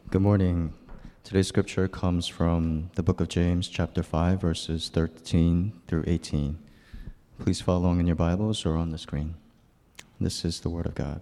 Good morning. Today's scripture comes from the book of James, chapter 5, verses 13 through 18. Please follow along in your Bibles or on the screen. This is the word of God.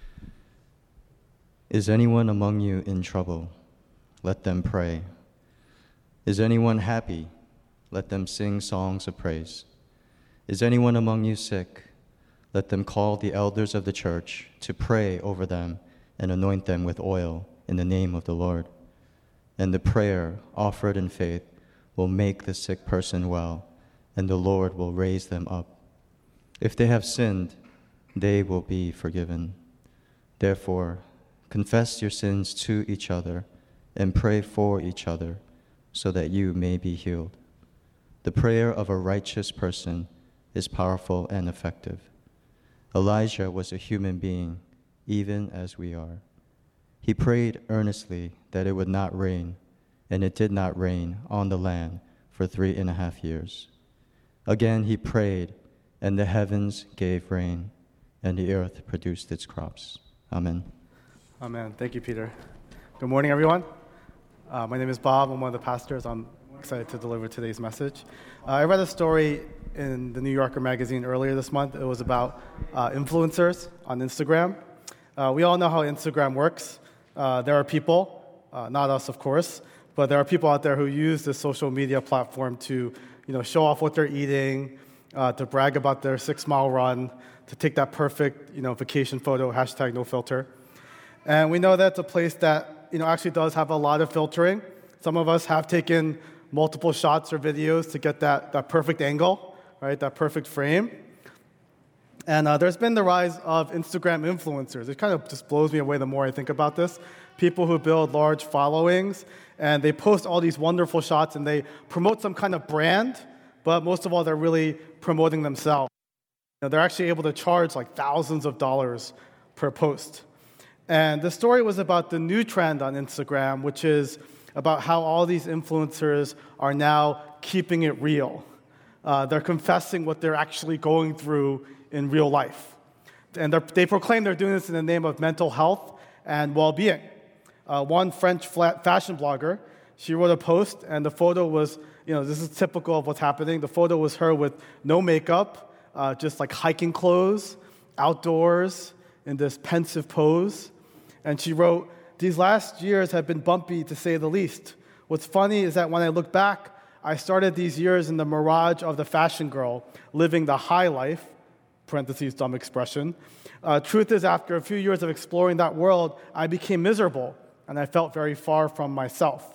Is anyone among you in trouble? Let them pray. Is anyone happy? Let them sing songs of praise. Is anyone among you sick? Let them call the elders of the church to pray over them and anoint them with oil in the name of the Lord. And the prayer offered in faith will make the sick person well, and the Lord will raise them up. If they have sinned, they will be forgiven. Therefore, confess your sins to each other and pray for each other so that you may be healed. The prayer of a righteous person is powerful and effective. Elijah was a human being, even as we are. He prayed earnestly that it would not rain, and it did not rain on the land for 3.5 years. Again he prayed, and the heavens gave rain, and the earth produced its crops. Amen. Amen. Thank you, Peter. Good morning, everyone. My name is Bob. I'm one of the pastors. I'm excited to deliver today's message. I read a story in the New Yorker magazine earlier this month. It was about influencers on Instagram. We all know how Instagram works. There are people, not us, of course, but there are people out there who use this social media platform to, show off what they're eating, to brag about their 6-mile run, to take that perfect, vacation photo, #NoFilter. And we know that's a place that, actually does have a lot of filtering. Some of us have taken multiple shots or videos to get that perfect angle, right, that perfect frame. And there's been the rise of Instagram influencers. It kind of just blows me away the more I think about this. People who build large followings, and they post all these wonderful shots, and they promote some kind of brand, but most of all, they're really promoting themselves. They're actually able to charge like thousands of dollars per post. And the story was about the new trend on Instagram, which is about how all these influencers are now keeping it real. They're confessing what they're actually going through in real life. And they proclaim they're doing this in the name of mental health and well-being. One French fashion blogger, she wrote a post, and the photo was, this is typical of what's happening. The photo was her with no makeup, just like hiking clothes, outdoors, in this pensive pose. And she wrote, "These last years have been bumpy, to say the least. What's funny is that when I look back, I started these years in the mirage of the fashion girl, living the high life," parentheses, dumb expression. "Truth is, after a few years of exploring that world, I became miserable, and I felt very far from myself."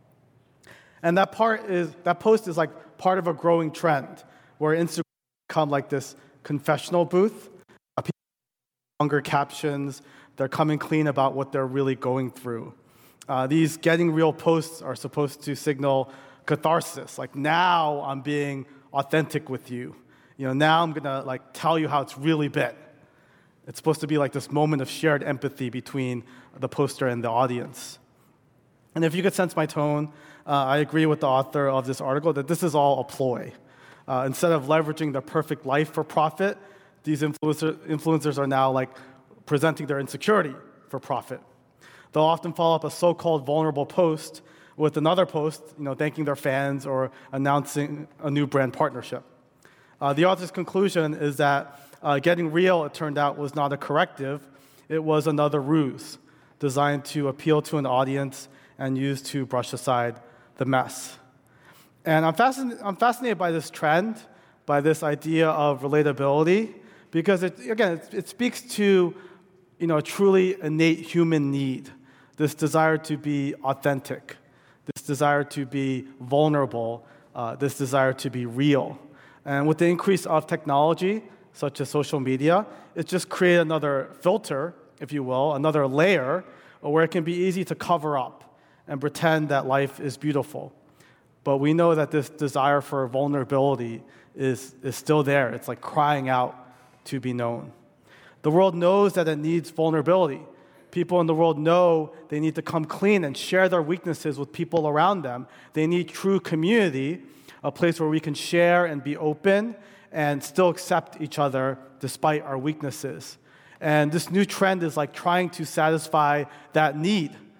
And that post is like part of a growing trend, where Instagram become like this confessional booth. People longer captions, they're coming clean about what they're really going through. These getting real posts are supposed to signal catharsis, like now I'm being authentic with you. Now I'm gonna tell you how it's really been. It's supposed to be like this moment of shared empathy between the poster and the audience. And if you could sense my tone, I agree with the author of this article that this is all a ploy. Instead of leveraging the perfect life for profit, these influencers are now presenting their insecurity for profit. They'll often follow up a so-called vulnerable post with another post, thanking their fans or announcing a new brand partnership. The author's conclusion is that getting real, it turned out, was not a corrective. It was another ruse designed to appeal to an audience and used to brush aside the mess. And I'm fascinated by this trend, by this idea of relatability, because it speaks to a truly innate human need, this desire to be authentic, this desire to be vulnerable, this desire to be real. And with the increase of technology, such as social media, it's just created another filter, if you will, another layer where it can be easy to cover up and pretend that life is beautiful. But we know that this desire for vulnerability is still there. It's like crying out to be known. The world knows that it needs vulnerability. People in the world know they need to come clean and share their weaknesses with people around them. They need true community, a place where we can share and be open and still accept each other despite our weaknesses. And this new trend is like trying to satisfy that need.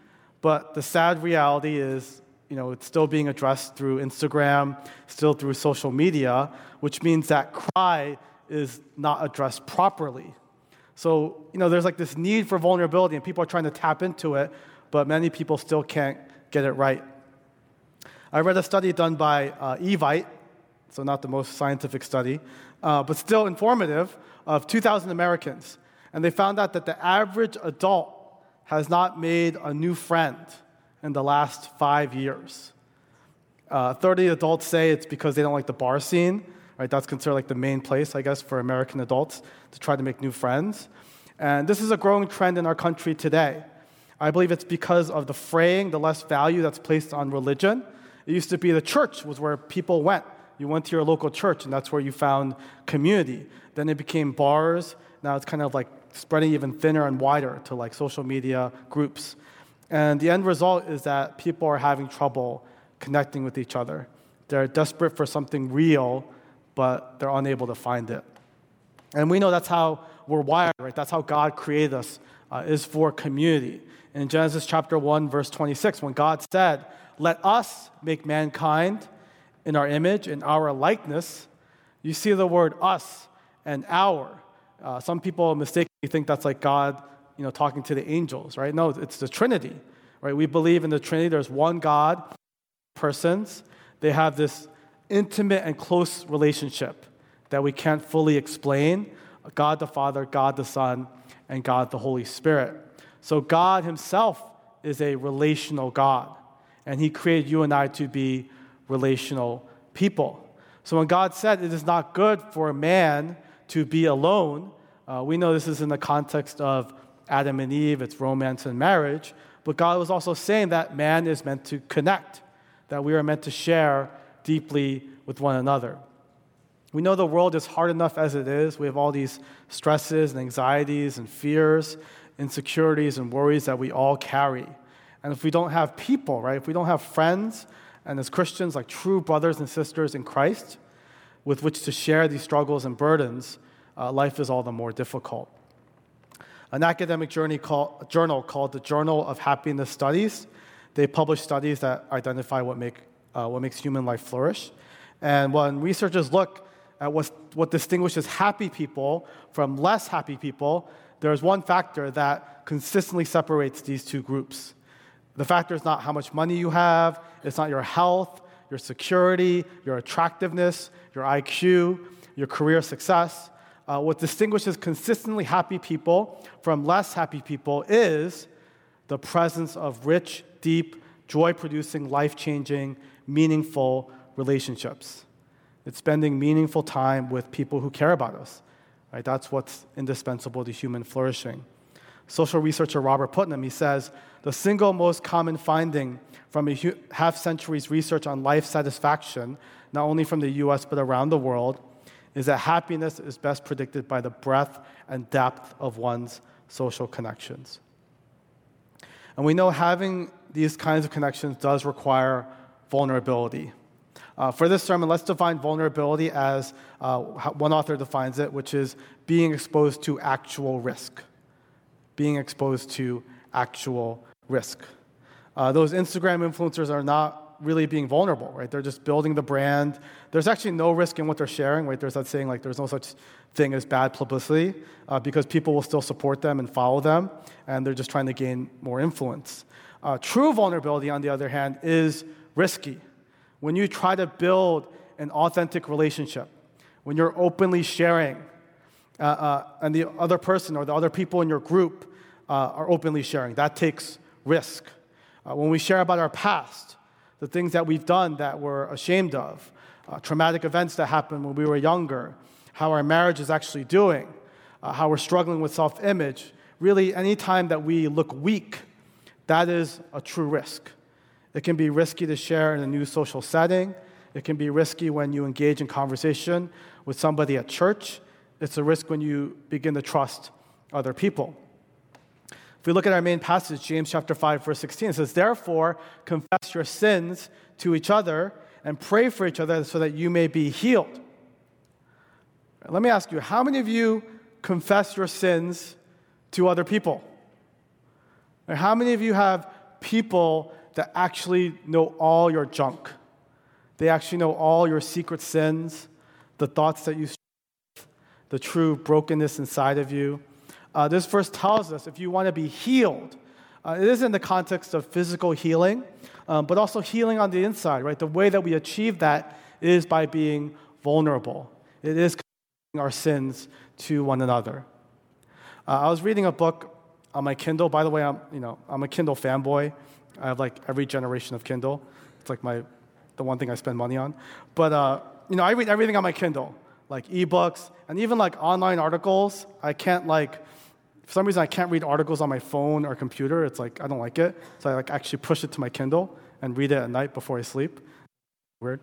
But the sad reality is, it's still being addressed through Instagram, still through social media, which means that cry is not addressed properly. So, there's like this need for vulnerability, and people are trying to tap into it, but many people still can't get it right. I read a study done by Evite, so not the most scientific study, but still informative, of 2,000 Americans. And they found out that the average adult has not made a new friend in the last 5 years. 30 adults say it's because they don't like the bar scene, right? That's considered like the main place, I guess, for American adults to try to make new friends. And this is a growing trend in our country today. I believe it's because of the fraying, the less value that's placed on religion. It used to be the church was where people went. You went to your local church, and that's where you found community. Then it became bars. Now it's kind of like spreading even thinner and wider to like social media groups. And the end result is that people are having trouble connecting with each other. They're desperate for something real, but they're unable to find it. And we know that's how we're wired, right? That's how God created us, is for community. In Genesis chapter 1, verse 26, when God said, "Let us make mankind in our image, in our likeness," you see the word us and our. Some people mistakenly think that's like God, talking to the angels, right? No, it's the Trinity, right? We believe in the Trinity. There's one God, persons. They have this intimate and close relationship that we can't fully explain. God the Father, God the Son, and God the Holy Spirit. So God himself is a relational God, and he created you and I to be relational people. So when God said it is not good for a man to be alone, we know this is in the context of Adam and Eve, it's romance and marriage, but God was also saying that man is meant to connect, that we are meant to share deeply with one another. We know the world is hard enough as it is. We have all these stresses and anxieties and fears, insecurities and worries that we all carry. And if we don't have people, right, if we don't have friends, and as Christians, like true brothers and sisters in Christ, with which to share these struggles and burdens, life is all the more difficult. An academic journal called the Journal of Happiness Studies, they publish studies that identify what makes human life flourish. And when researchers look at what distinguishes happy people from less happy people, there's one factor that consistently separates these two groups. The factor is not how much money you have, it's not your health, your security, your attractiveness, your IQ, your career success. What distinguishes consistently happy people from less happy people is the presence of rich, deep, joy-producing, life-changing, meaningful relationships. It's spending meaningful time with people who care about us. Right? That's what's indispensable to human flourishing. Social researcher Robert Putnam, he says, the single most common finding from a half-century's research on life satisfaction, not only from the U.S. but around the world, is that happiness is best predicted by the breadth and depth of one's social connections. And we know having these kinds of connections does require vulnerability. For this sermon, let's define vulnerability as one author defines it, which is being exposed to actual risk. Being exposed to actual risk. Those Instagram influencers are not really being vulnerable, right? They're just building the brand. There's actually no risk in what they're sharing, right? There's that saying, like, there's no such thing as bad publicity because people will still support them and follow them, and they're just trying to gain more influence. True vulnerability, on the other hand, is risky. When you try to build an authentic relationship, when you're openly sharing, and the other person or the other people in your group are openly sharing, that takes risk. When we share about our past, the things that we've done that we're ashamed of, traumatic events that happened when we were younger, how our marriage is actually doing, how we're struggling with self-image, really any time that we look weak, that is a true risk. It can be risky to share in a new social setting. It can be risky when you engage in conversation with somebody at church. It's a risk when you begin to trust other people. If we look at our main passage, James chapter 5, verse 16, it says, "Therefore, confess your sins to each other and pray for each other so that you may be healed." Let me ask you, how many of you confess your sins to other people? Or how many of you have people that actually know all your junk. They actually know all your secret sins, the thoughts that you struggle with, the true brokenness inside of you. This verse tells us if you want to be healed, it is in the context of physical healing, but also healing on the inside, right? The way that we achieve that is by being vulnerable. It is confessing our sins to one another. I was reading a book on my Kindle. By the way, I'm a Kindle fanboy. I have like every generation of Kindle. It's like the one thing I spend money on. But I read everything on my Kindle, like ebooks and even like online articles. For some reason I can't read articles on my phone or computer. It's like I don't like it, so I like actually push it to my Kindle and read it at night before I sleep. Weird.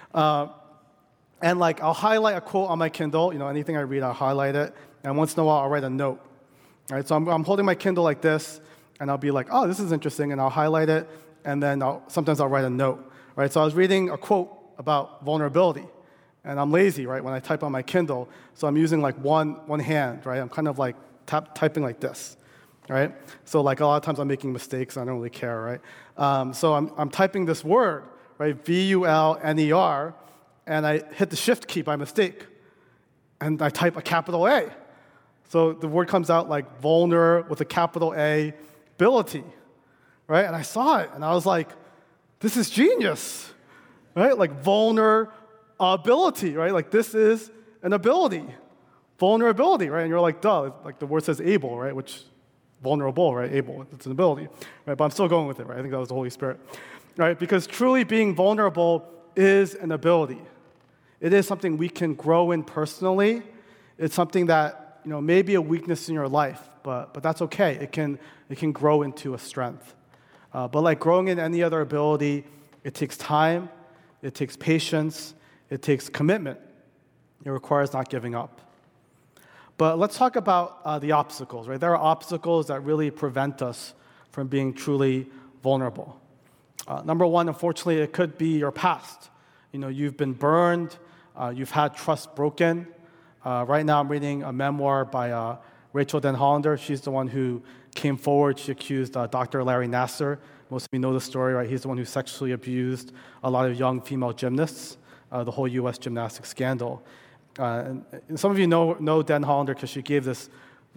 And like I'll highlight a quote on my Kindle. Anything I read, I'll highlight it, and once in a while I'll write a note. All right, so I'm holding my Kindle like this, and I'll be like, oh, this is interesting, and I'll highlight it, and then sometimes I'll write a note. Right, so I was reading a quote about vulnerability, and I'm lazy, right, when I type on my Kindle, so I'm using like one hand, right? I'm kind of like typing like this, right? So like a lot of times I'm making mistakes, I don't really care, right? So I'm typing this word, right, VULNER, and I hit the shift key by mistake, and I type a capital A. So the word comes out like vulner with a capital A, ability, right? And I saw it, and I was like, this is genius, right? Like vulnerability, right? Like this is an ability, vulnerability, right? And you're like, duh, like the word says able, right? Which vulnerable, right? Able, it's an ability, right? But I'm still going with it, right? I think that was the Holy Spirit, right? Because truly being vulnerable is an ability. It is something we can grow in personally. It's something that may be a weakness in your life, but that's okay. It can grow into a strength. But like growing in any other ability, it takes time, it takes patience, it takes commitment. It requires not giving up. But let's talk about the obstacles, right? There are obstacles that really prevent us from being truly vulnerable. Number one, unfortunately, it could be your past. You've been burned, you've had trust broken. Right now, I'm reading a memoir by Rachel Denhollander. She's the one who came forward. She accused Dr. Larry Nassar. Most of you know the story, right? He's the one who sexually abused a lot of young female gymnasts, the whole U.S. gymnastics scandal. And some of you know Denhollander because she gave this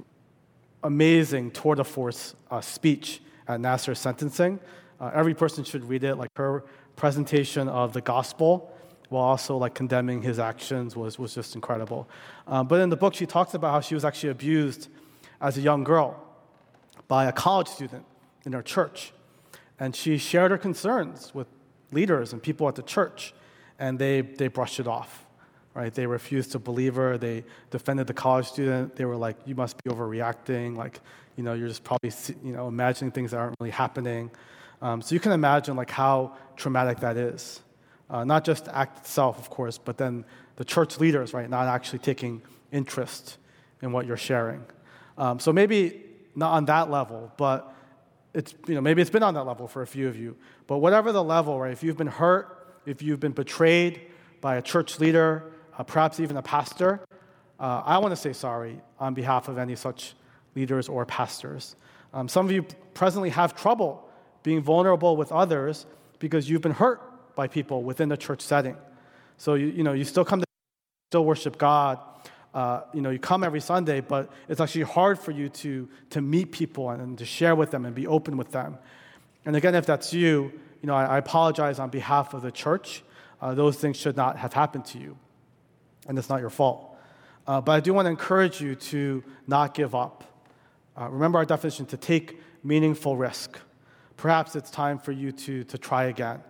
amazing tour de force speech at Nassar's sentencing. Every person should read it. Like her presentation of the gospel while also like condemning his actions was just incredible. But in the book, she talks about how she was actually abused as a young girl by a college student in her church. And she shared her concerns with leaders and people at the church, and they brushed it off, right? They refused to believe her. They defended the college student. They were like, you must be overreacting. Like, you're just probably, imagining things that aren't really happening. So you can imagine like how traumatic that is. Not just the act itself, of course, but then the church leaders, right, not actually taking interest in what you're sharing. So maybe not on that level, but maybe it's been on that level for a few of you. But whatever the level, right, if you've been hurt, if you've been betrayed by a church leader, perhaps even a pastor, I want to say sorry on behalf of any such leaders or pastors. Some of you presently have trouble being vulnerable with others because you've been hurt by people within the church setting. So you still come to still worship God. You come every Sunday, but it's actually hard for you to meet people and to share with them and be open with them. And again, if that's you, I apologize on behalf of the church. Those things should not have happened to you, and it's not your fault. But I do want to encourage you to not give up. Remember our definition, to take meaningful risk. Perhaps it's time for you to try again,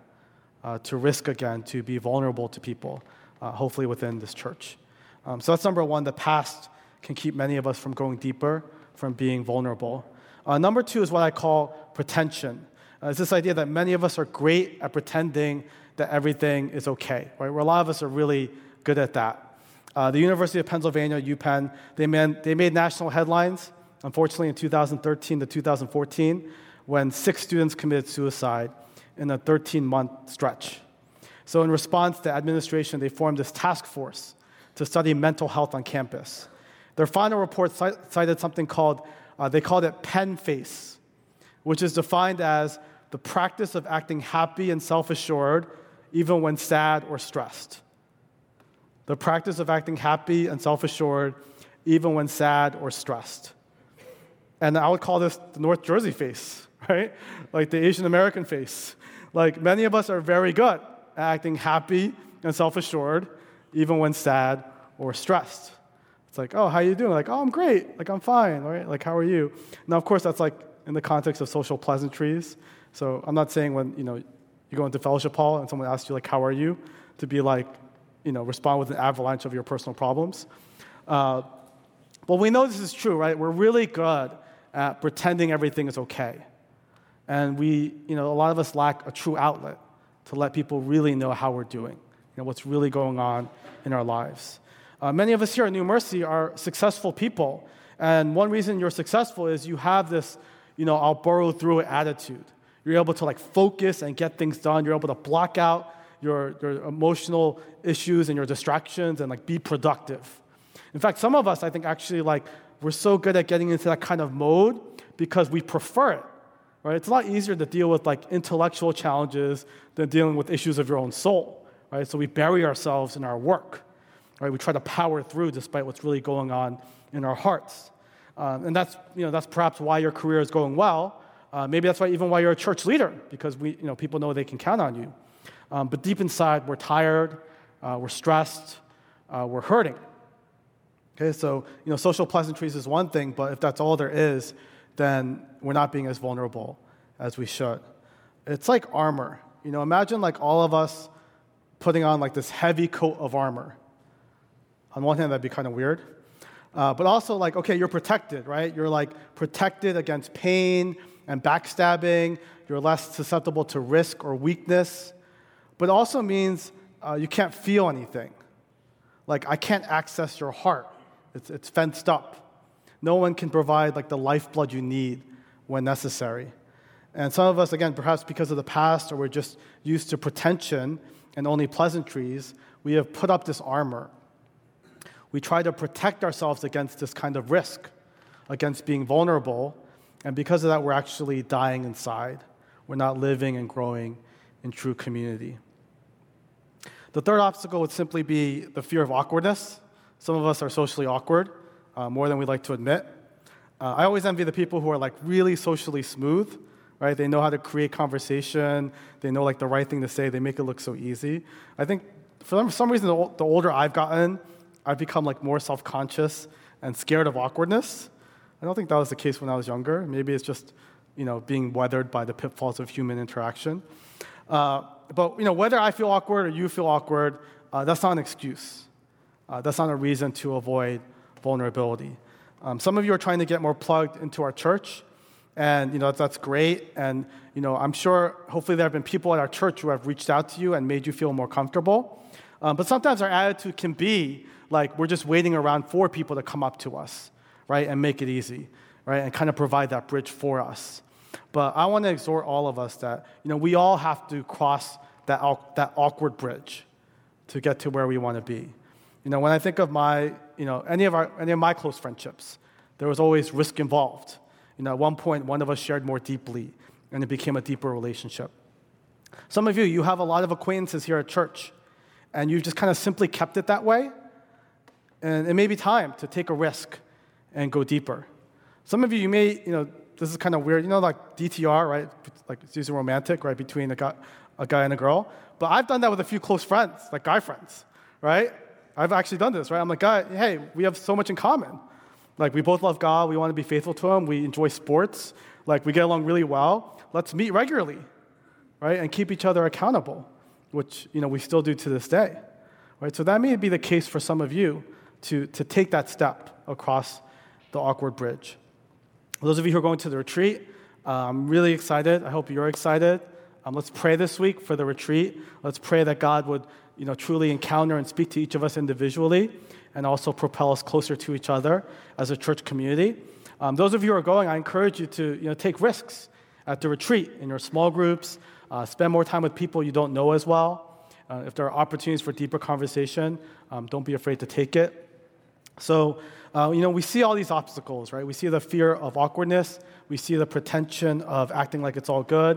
to risk again, to be vulnerable to people, hopefully within this church. So that's number one. The past can keep many of us from going deeper, from being vulnerable. Number two is what I call pretension. It's this idea that many of us are great at pretending that everything is okay, right? Where a lot of us are really good at that. The University of Pennsylvania, UPenn, they made national headlines, unfortunately, in 2013 to 2014, when 6 students committed suicide in a 13-month stretch. So in response, the administration, they formed this task force to study mental health on campus. Their final report cited something called, they called it PEN face, which is defined as the practice of acting happy and self-assured even when sad or stressed. The practice of acting happy and self-assured even when sad or stressed. And I would call this the North Jersey face, right? Like the Asian American face. Like many of us are very good at acting happy and self-assured even when sad or stressed. It's like, oh, how you doing? Like, oh, I'm great. Like, I'm fine, right? Like, how are you? Now, of course, that's like in the context of social pleasantries. So I'm not saying when, you go into fellowship hall and someone asks you, like, how are you? To be like, respond with an avalanche of your personal problems. But we know this is true, right? We're really good at pretending everything is okay. And a lot of us lack a true outlet to let people really know how we're doing, what's really going on in our lives. Many of us here at New Mercy are successful people. And one reason you're successful is you have this, I'll burrow through it attitude. You're able to focus and get things done. You're able to block out your emotional issues and your distractions and be productive. In fact, some of us, I think, actually we're so good at getting into that kind of mode because we prefer it, right? It's a lot easier to deal with intellectual challenges than dealing with issues of your own soul, right? So we bury ourselves in our work, right? We try to power through despite what's really going on in our hearts. And that's perhaps why your career is going well. Maybe that's why you're a church leader, because people know they can count on you. But deep inside, we're tired, we're stressed, we're hurting. Okay, so social pleasantries is one thing, but if that's all there is, then we're not being as vulnerable as we should. It's like armor. Imagine all of us putting on this heavy coat of armor. On one hand, that'd be kind of weird. But also okay, you're protected, right? You're protected against pain and backstabbing. You're less susceptible to risk or weakness. But it also means you can't feel anything. I can't access your heart. It's fenced up. No one can provide the lifeblood you need when necessary. And some of us, again, perhaps because of the past, or we're just used to pretension and only pleasantries, we have put up this armor. We try to protect ourselves against this kind of risk, against being vulnerable, and because of that, we're actually dying inside. We're not living and growing in true community. The third obstacle would simply be the fear of awkwardness. Some of us are socially awkward, more than we'd like to admit. I always envy the people who are really socially smooth, right? They know how to create conversation. They know the right thing to say. They make it look so easy. I think for some reason, the older I've gotten, I've become more self-conscious and scared of awkwardness. I don't think that was the case when I was younger. Maybe it's just, being weathered by the pitfalls of human interaction. But whether I feel awkward or you feel awkward, that's not an excuse. That's not a reason to avoid vulnerability. Some of you are trying to get more plugged into our church, and that's great. And I'm sure, hopefully, there have been people at our church who have reached out to you and made you feel more comfortable. But sometimes our attitude can be we're just waiting around for people to come up to us, right, and make it easy, right, and kind of provide that bridge for us. But I want to exhort all of us that we all have to cross that awkward bridge to get to where we want to be. When I think of my any of my close friendships, there was always risk involved. At one point, one of us shared more deeply, and it became a deeper relationship. Some of you have a lot of acquaintances here at church, and you've just kind of simply kept it that way. And it may be time to take a risk and go deeper. Some of you may, this is kind of weird, DTR, right? It's usually romantic, right, between a guy and a girl. But I've done that with a few close friends, guy friends, right? I've actually done this, right? I'm hey, we have so much in common. We both love God. We want to be faithful to Him. We enjoy sports. We get along really well. Let's meet regularly, right? And keep each other accountable, which, we still do to this day, right? So that may be the case for some of you to take that step across the awkward bridge. Those of you who are going to the retreat, I'm really excited. I hope you're excited. Let's pray this week for the retreat. Let's pray that God would, truly encounter and speak to each of us individually and also propel us closer to each other as a church community. Those of you who are going, I encourage you to, take risks at the retreat in your small groups. Spend more time with people you don't know as well. If there are opportunities for deeper conversation, don't be afraid to take it. So, we see all these obstacles, right? We see the fear of awkwardness. We see the pretension of acting like it's all good.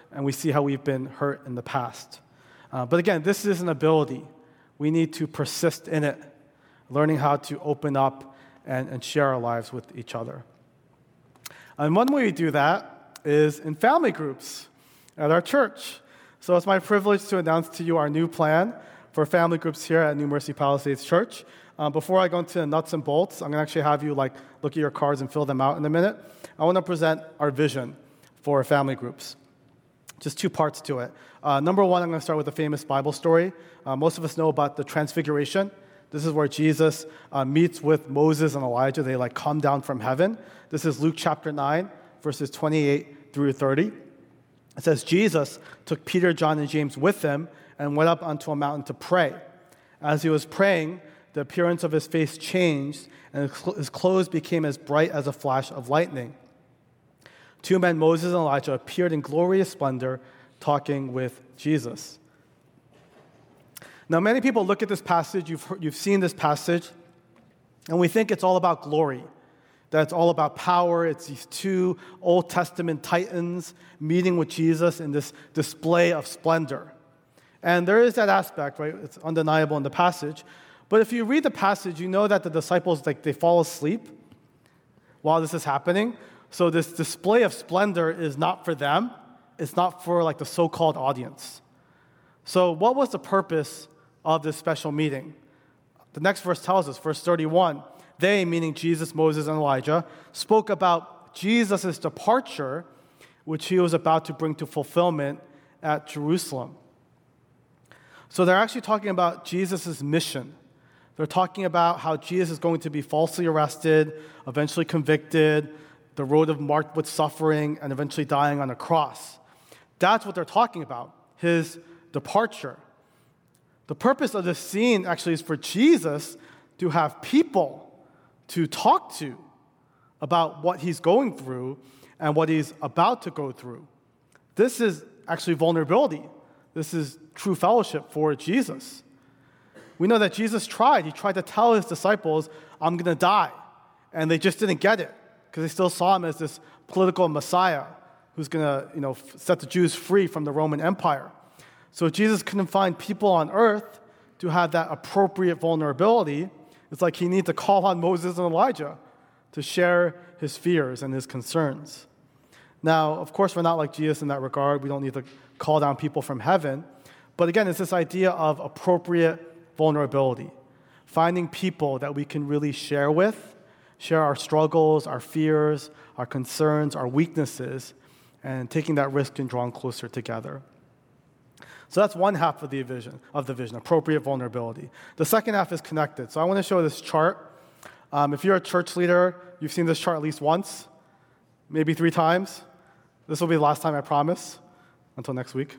and we see how we've been hurt in the past. But again, this is an ability. We need to persist in it, learning how to open up and share our lives with each other. And one way we do that is in family groups at our church. So it's my privilege to announce to you our new plan for family groups here at New Mercy Palisades Church. Before I go into the nuts and bolts, I'm going to actually have you look at your cards and fill them out in a minute. I want to present our vision for family groups. Just two parts to it. Number one, I'm going to start with a famous Bible story. Most of us know about the Transfiguration. This is where Jesus meets with Moses and Elijah. They come down from heaven. This is Luke chapter 9, verses 28 through 30. It says, Jesus took Peter, John, and James with him and went up onto a mountain to pray. As he was praying, the appearance of his face changed, and his clothes became as bright as a flash of lightning. Two men, Moses and Elijah, appeared in glorious splendor, talking with Jesus. Now, many people look at this passage, you've seen this passage, and we think it's all about glory, that it's all about power. It's these two Old Testament titans meeting with Jesus in this display of splendor. And there is that aspect, right? It's undeniable in the passage. But if you read the passage, you know that the disciples, they fall asleep while this is happening. So this display of splendor is not for them. It's not for the so-called audience. So what was the purpose of this special meeting? The next verse tells us, verse 31, they, meaning Jesus, Moses, and Elijah, spoke about Jesus' departure, which he was about to bring to fulfillment at Jerusalem. So they're actually talking about Jesus' mission. They're talking about how Jesus is going to be falsely arrested, eventually convicted, the road marked with suffering, and eventually dying on a cross. That's what they're talking about, his departure. The purpose of this scene actually is for Jesus to have people to talk to about what he's going through and what he's about to go through. This is actually vulnerability. This is true fellowship for Jesus. We know that Jesus tried. He tried to tell his disciples, I'm going to die. And they just didn't get it because they still saw him as this political Messiah who's going to, set the Jews free from the Roman Empire. So Jesus couldn't find people on earth to have that appropriate vulnerability. It's like he needed to call on Moses and Elijah to share his fears and his concerns. Now, of course, we're not like Jesus in that regard. We don't need to call down people from heaven. But again, it's this idea of appropriate vulnerability, finding people that we can really share with, share our struggles, our fears, our concerns, our weaknesses, and taking that risk and drawing closer together. So that's one half of the vision, appropriate vulnerability. The second half is connected. So I want to show this chart. If you're a church leader, you've seen this chart at least once, maybe 3 times. This will be the last time, I promise, until next week.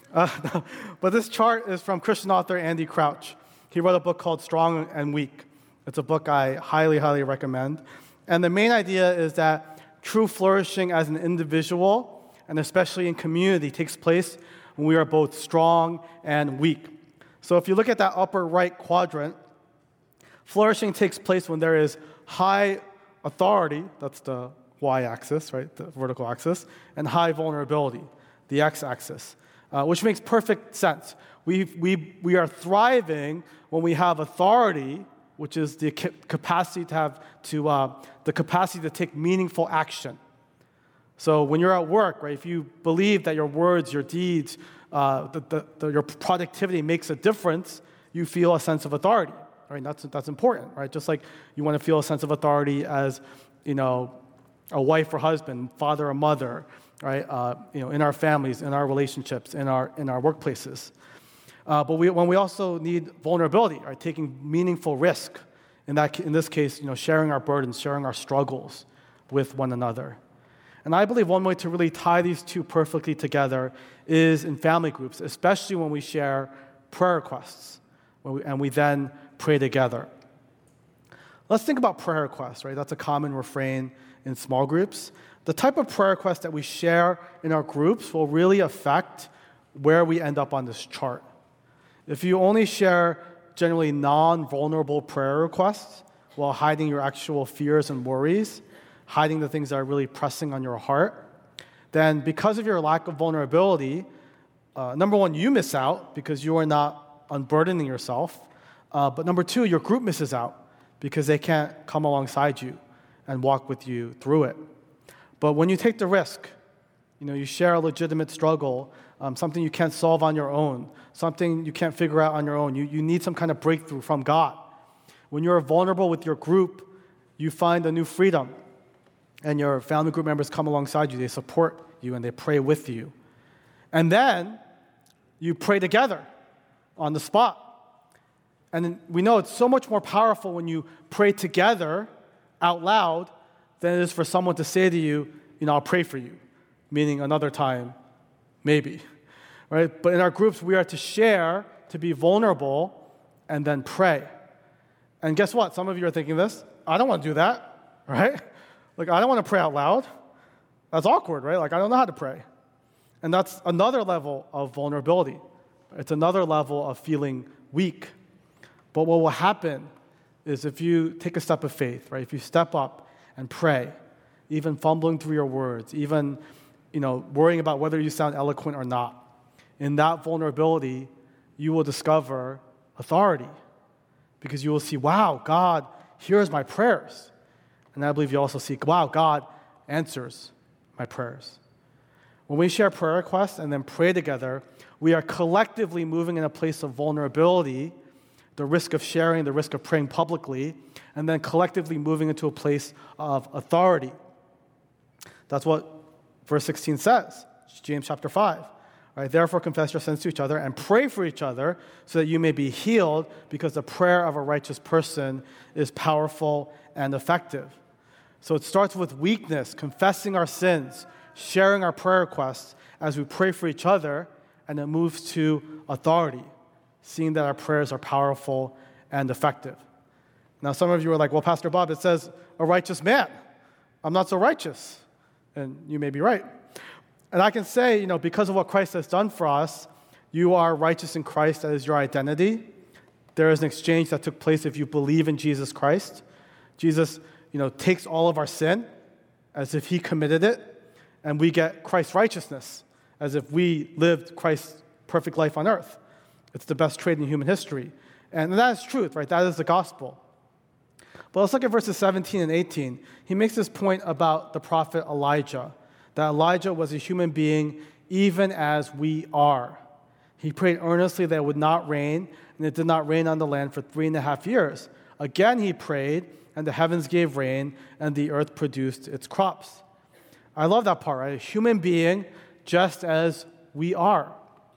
But this chart is from Christian author Andy Crouch. He wrote a book called Strong and Weak. It's a book I highly, highly recommend. And the main idea is that true flourishing as an individual, and especially in community, takes place when we are both strong and weak. So if you look at that upper right quadrant, flourishing takes place when there is high authority, that's the y-axis, right, the vertical axis, and high vulnerability, the x-axis, which makes perfect sense. We are thriving when we have authority, which is the capacity to take meaningful action. So when you're at work, right, if you believe that your words, your deeds, your productivity makes a difference, you feel a sense of authority, right? That's important, right? Just like you want to feel a sense of authority as, a wife or husband, father or mother, right? In our families, in our relationships, in our workplaces. But when we also need vulnerability, right? Taking meaningful risk. In this case, sharing our burdens, sharing our struggles with one another. And I believe one way to really tie these two perfectly together is in family groups, especially when we share prayer requests, and we then pray together. Let's think about prayer requests, right? That's a common refrain in small groups. The type of prayer requests that we share in our groups will really affect where we end up on this chart. If you only share generally non-vulnerable prayer requests while hiding your actual fears and worries, hiding the things that are really pressing on your heart, then because of your lack of vulnerability, number one, you miss out because you are not unburdening yourself. But number two, your group misses out because they can't come alongside you and walk with you through it. But when you take the risk, you share a legitimate struggle, something you can't solve on your own, something you can't figure out on your own. You need some kind of breakthrough from God. When you're vulnerable with your group, you find a new freedom. And your family group members come alongside you. They support you and they pray with you. And then you pray together on the spot. And we know it's so much more powerful when you pray together out loud than it is for someone to say to you, I'll pray for you, meaning another time, maybe. Right? But in our groups, we are to share, to be vulnerable, and then pray. And guess what? Some of you are thinking this. I don't want to do that, right? I don't want to pray out loud. That's awkward, right? I don't know how to pray. And that's another level of vulnerability. It's another level of feeling weak. But what will happen is if you take a step of faith, right? If you step up and pray, even fumbling through your words, even worrying about whether you sound eloquent or not, in that vulnerability, you will discover authority because you will see, wow, God hears my prayers. And I believe you also see, wow, God answers my prayers. When we share prayer requests and then pray together, we are collectively moving in a place of vulnerability, the risk of sharing, the risk of praying publicly, and then collectively moving into a place of authority. That's what verse 16 says, James chapter 5. Right, therefore, confess your sins to each other and pray for each other so that you may be healed, because the prayer of a righteous person is powerful and effective. So it starts with weakness, confessing our sins, sharing our prayer requests as we pray for each other, and it moves to authority, seeing that our prayers are powerful and effective. Now, some of you are like, well, Pastor Bob, it says a righteous man. I'm not so righteous. And you may be right. And I can say, because of what Christ has done for us, you are righteous in Christ. That is your identity. There is an exchange that took place if you believe in Jesus Christ. Jesus, takes all of our sin as if he committed it, and we get Christ's righteousness as if we lived Christ's perfect life on earth. It's the best trade in human history. And that is truth, right? That is the gospel. But let's look at verses 17 and 18. He makes this point about the prophet Elijah, that Elijah was a human being even as we are. He prayed earnestly that it would not rain, and it did not rain on the land for 3.5 years. Again he prayed, and the heavens gave rain, and the earth produced its crops. I love that part, right? A human being just as we are.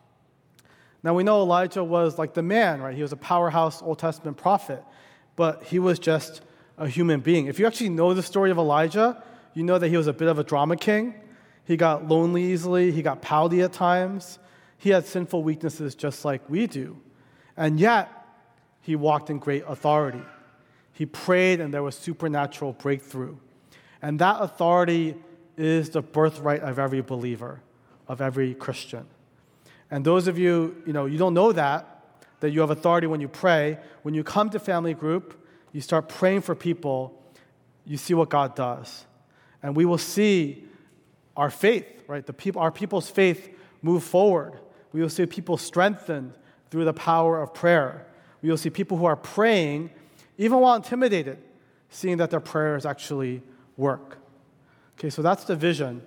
Now we know Elijah was like the man, right? He was a powerhouse Old Testament prophet, but he was just a human being. If you actually know the story of Elijah, you know that he was a bit of a drama king. He got lonely easily. He got pouty at times. He had sinful weaknesses just like we do. And yet, he walked in great authority. He prayed and there was supernatural breakthrough. And that authority is the birthright of every believer, of every Christian. And those of you, you don't know that you have authority when you pray. When you come to family group, you start praying for people, you see what God does. And we will see our faith, right? Our people's faith move forward. We will see people strengthened through the power of prayer. We will see people who are praying, even while intimidated, seeing that their prayers actually work. Okay, so that's the vision.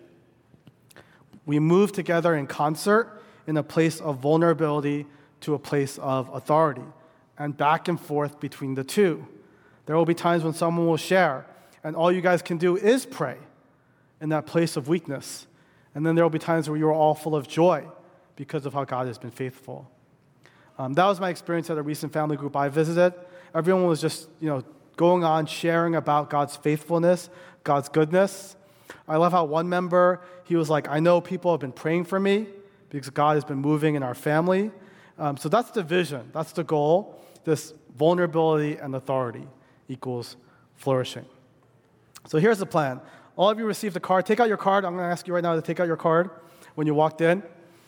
We move together in concert in a place of vulnerability to a place of authority, and back and forth between the two. There will be times when someone will share, and all you guys can do is pray in that place of weakness. And then there will be times where you are all full of joy because of how God has been faithful. That was my experience at a recent family group I visited. Everyone was just, going on sharing about God's faithfulness, God's goodness. I love how one member, he was like, I know people have been praying for me because God has been moving in our family. So that's the vision. That's the goal. This vulnerability and authority equals flourishing. So here's the plan. All of you received a card. Take out your card. I'm going to ask you right now to take out your card when you walked in.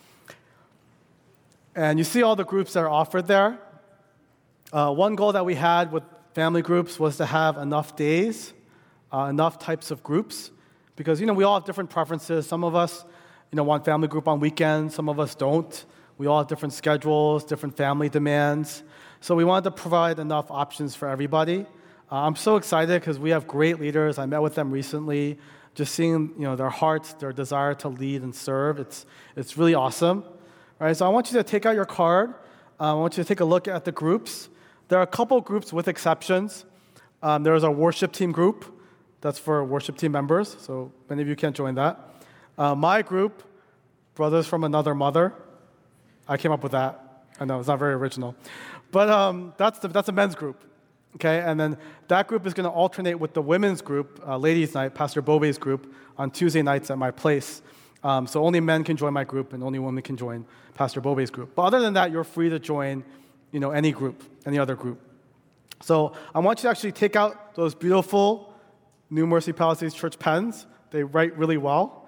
And you see all the groups that are offered there. One goal that we had with family groups was to have enough days, enough types of groups, Because, we all have different preferences. Some of us, want family group on weekends. Some of us don't. We all have different schedules, different family demands. So we wanted to provide enough options for everybody. I'm so excited because we have great leaders. I met with them recently. Just seeing, their hearts, their desire to lead and serve. It's really awesome. All right, so I want you to take out your card. I want you to take a look at the groups. There are a couple groups with exceptions. There's a worship team group. That's for worship team members, so many of you can't join that. My group, Brothers from Another Mother. I came up with that. I know, it's not very original. But that's a men's group, okay? And then that group is going to alternate with the women's group, ladies' night, Pastor Bobe's group, on Tuesday nights at my place. So only men can join my group, and only women can join Pastor Bobe's group. But other than that, you're free to join, any group, any other group. So I want you to actually take out those beautiful New Mercy Palisades Church pens. They write really well.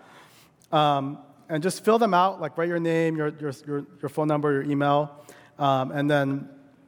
And just fill them out, like write your name, your phone number, your email, and then,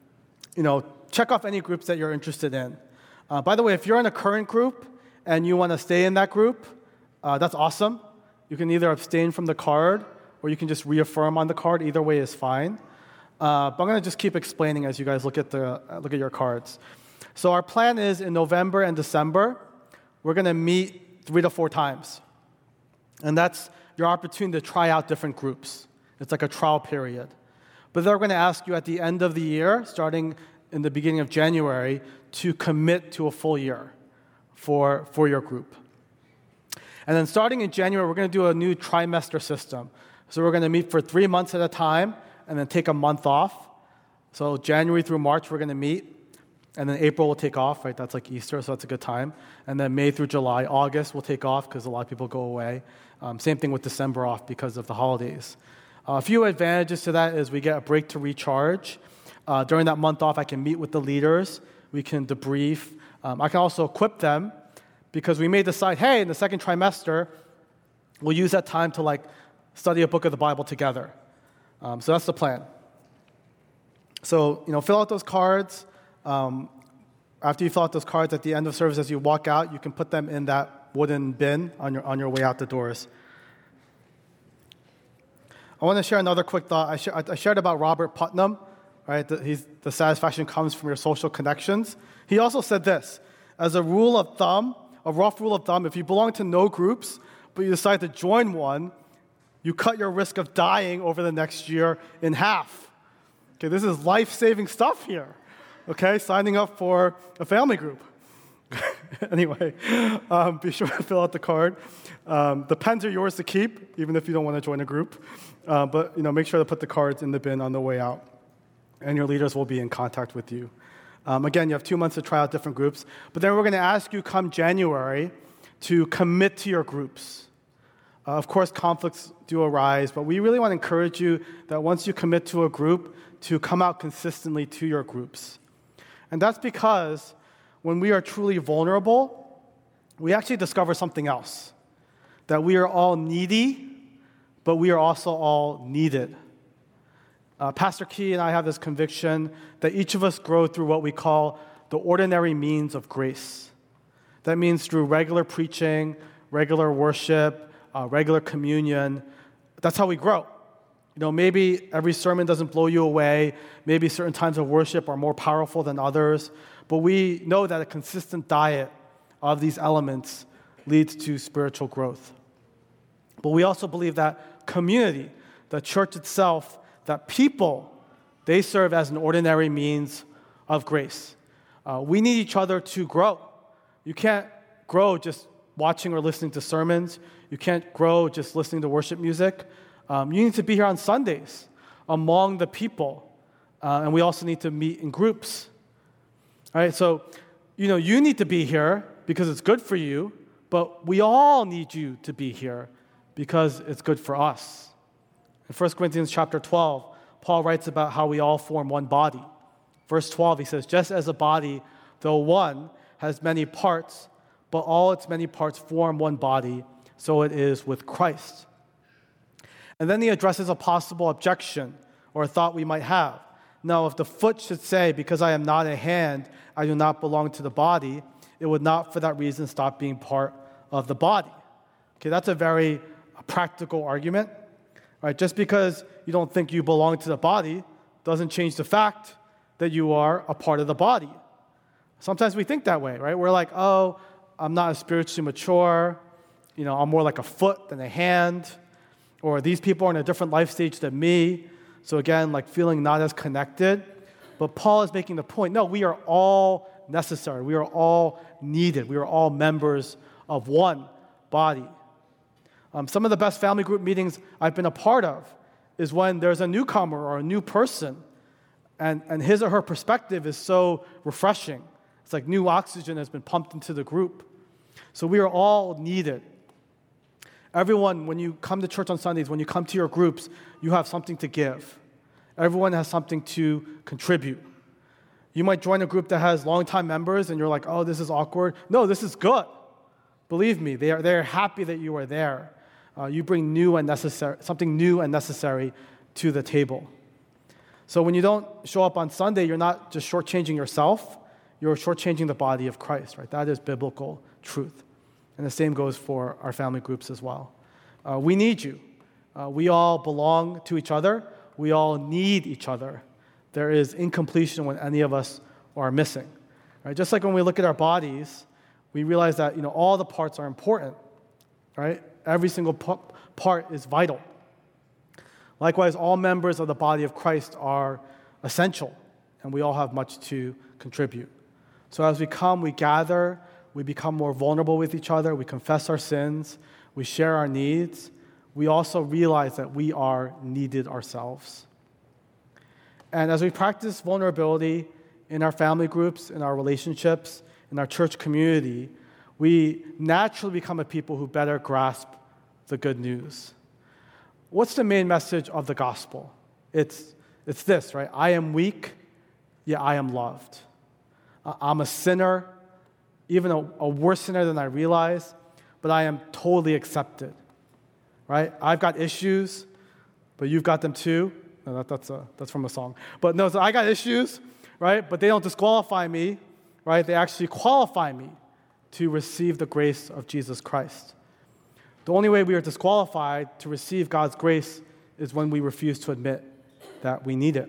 check off any groups that you're interested in. By the way, if you're in a current group and you want to stay in that group, that's awesome. You can either abstain from the card or you can just reaffirm on the card. Either way is fine. But I'm going to just keep explaining as you guys look at your cards. So our plan is in November and December, we're going to meet 3 to 4 times. And that's your opportunity to try out different groups. It's like a trial period. But they're going to ask you at the end of the year, starting in the beginning of January, to commit to a full year for your group. And then starting in January, we're going to do a new trimester system. So we're going to meet for 3 months at a time and then take a month off. So January through March, we're going to meet. And then April will take off, right? That's like Easter, so that's a good time. And then May through July, August will take off because a lot of people go away. Same thing with December off because of the holidays. A few advantages to that is we get a break to recharge. During that month off, I can meet with the leaders. We can debrief. I can also equip them because we may decide, hey, in the second trimester, we'll use that time to study a book of the Bible together. So that's the plan. So, fill out those cards. After you fill out those cards at the end of service, as you walk out, you can put them in that wooden bin on your way out the doors. I want to share another quick thought. I shared about Robert Putnam, right? The satisfaction comes from your social connections. He also said this, as a rule of thumb, a rough rule of thumb, if you belong to no groups, but you decide to join one, you cut your risk of dying over the next year in half. Okay, this is life-saving stuff here. Okay, signing up for a family group. Anyway, be sure to fill out the card. The pens are yours to keep, even if you don't want to join a group. But make sure to put the cards in the bin on the way out, and your leaders will be in contact with you. Again, you have 2 months to try out different groups. But then we're going to ask you come January to commit to your groups. Of course, conflicts do arise, but we really want to encourage you that once you commit to a group, to come out consistently to your groups. And that's because when we are truly vulnerable, we actually discover something else. That we are all needy, but we are also all needed. Pastor Key and I have this conviction that each of us grow through what we call the ordinary means of grace. That means through regular preaching, regular worship, regular communion. That's how we grow. Maybe every sermon doesn't blow you away. Maybe certain times of worship are more powerful than others. But we know that a consistent diet of these elements leads to spiritual growth. But we also believe that community, the church itself, that people, they serve as an ordinary means of grace. We need each other to grow. You can't grow just watching or listening to sermons. You can't grow just listening to worship music. You need to be here on Sundays among the people. And we also need to meet in groups. All right, so, you need to be here because it's good for you, but we all need you to be here because it's good for us. In 1 Corinthians chapter 12, Paul writes about how we all form one body. Verse 12, he says, just as a body, though one, has many parts, but all its many parts form one body, so it is with Christ. And then he addresses a possible objection or a thought we might have. Now, if the foot should say, because I am not a hand, I do not belong to the body, it would not for that reason stop being part of the body. Okay, that's a very practical argument. Right? Just because you don't think you belong to the body doesn't change the fact that you are a part of the body. Sometimes we think that way, right? We're like, oh, I'm not as spiritually mature. I'm more like a foot than a hand. Or these people are in a different life stage than me. So again, like feeling not as connected. But Paul is making the point, no, we are all necessary. We are all needed. We are all members of one body. Some of the best family group meetings I've been a part of is when there's a newcomer or a new person, and his or her perspective is so refreshing. It's like new oxygen has been pumped into the group. So we are all needed. Everyone, when you come to church on Sundays, when you come to your groups, you have something to give. Everyone has something to contribute. You might join a group that has longtime members, and you're like, oh, this is awkward. No, this is good. Believe me, they're happy that you are there. You bring something new and necessary to the table. So when you don't show up on Sunday, you're not just shortchanging yourself, you're shortchanging the body of Christ, right? That is biblical truth. And the same goes for our family groups as well. We need you. We all belong to each other. We all need each other. There is incompletion when any of us are missing. Right? Just like when we look at our bodies, we realize that all the parts are important. Right? Every single part is vital. Likewise, all members of the body of Christ are essential, and we all have much to contribute. So as we come, we gather, we become more vulnerable with each other, we confess our sins, we share our needs. We also realize that we are needed ourselves. And as we practice vulnerability in our family groups, in our relationships, in our church community, we naturally become a people who better grasp the good news. What's the main message of the gospel? It's this, right? I am weak, yet I am loved. I'm a sinner, even a worse sinner than I realize, but I am totally accepted. Right? I've got issues, but you've got them too. No, that's from a song. But no, so I got issues, right? But they don't disqualify me, right? They actually qualify me to receive the grace of Jesus Christ. The only way we are disqualified to receive God's grace is when we refuse to admit that we need it.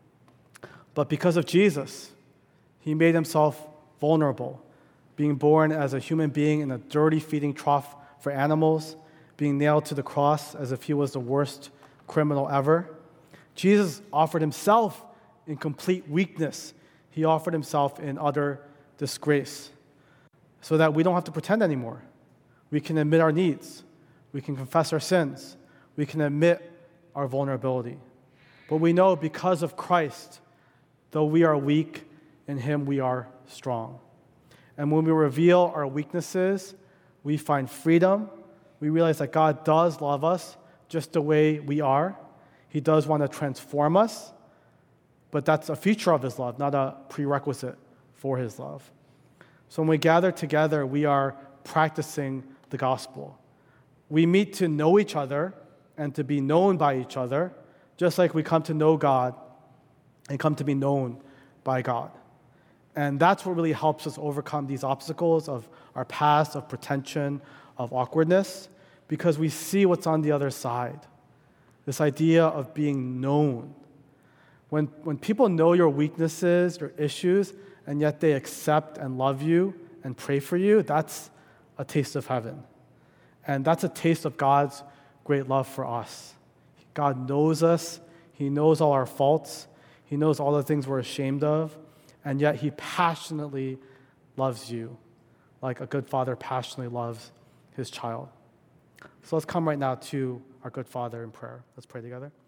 But because of Jesus, he made himself vulnerable, being born as a human being in a dirty feeding trough for animals, being nailed to the cross as if he was the worst criminal ever. Jesus offered himself in complete weakness. He offered himself in utter disgrace so that we don't have to pretend anymore. We can admit our needs. We can confess our sins. We can admit our vulnerability. But we know because of Christ, though we are weak, in him we are strong. And when we reveal our weaknesses, we find freedom. We realize that God does love us just the way we are. He does want to transform us, but that's a feature of his love, not a prerequisite for his love. So when we gather together, we are practicing the gospel. We meet to know each other and to be known by each other, just like we come to know God and come to be known by God. And that's what really helps us overcome these obstacles of our past, of pretension, of awkwardness, because we see what's on the other side. This idea of being known. When people know your weaknesses, your issues, and yet they accept and love you and pray for you, that's a taste of heaven. And that's a taste of God's great love for us. God knows us. He knows all our faults. He knows all the things we're ashamed of. And yet he passionately loves you like a good father passionately loves his child. So let's come right now to our good Father in prayer. Let's pray together.